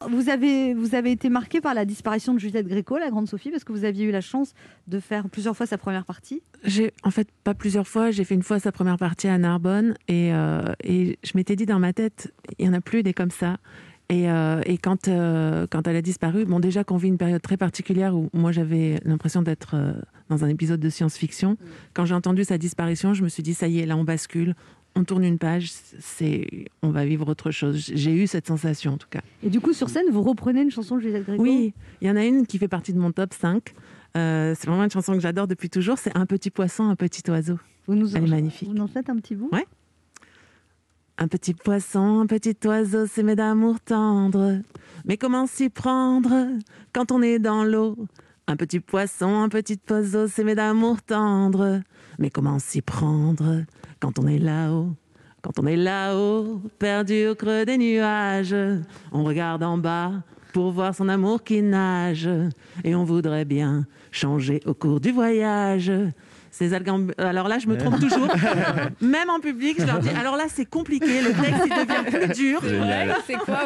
Vous avez été marqué par la disparition de Juliette Gréco, la grande Sophie, parce que vous aviez eu la chance de faire plusieurs fois sa première partie. En fait, pas plusieurs fois. J'ai fait une fois sa première partie à Narbonne et je m'étais dit dans ma tête, il n'y en a plus des comme ça. Et quand elle a disparu, bon, déjà qu'on vit une période très particulière où moi j'avais l'impression d'être dans un épisode de science-fiction. Quand j'ai entendu sa disparition, je me suis dit, ça y est, là on bascule. On tourne une page, on va vivre autre chose. J'ai eu cette sensation en tout cas. Et du coup, sur scène, vous reprenez une chanson de Juliette Gréco ? Oui, il y en a une qui fait partie de mon top 5. C'est vraiment une chanson que j'adore depuis toujours. C'est Un petit poisson, un petit oiseau. Elle est magnifique. Vous nous en faites un petit bout ? Ouais. Un petit poisson, un petit oiseau s'aimer d'amour tendre. Mais comment s'y prendre quand on est dans l'eau ? Un petit poisson, un petit oiseau s'aimer d'amour tendre. Mais comment s'y prendre quand on est là-haut ? Quand on est là-haut, perdu au creux des nuages, on regarde en bas pour voir son amour qui nage. Et on voudrait bien changer au cours du voyage. Alors là, je me trompe toujours. Même en public, je leur dis, alors là, c'est compliqué, le texte, il devient plus dur. C'est quoi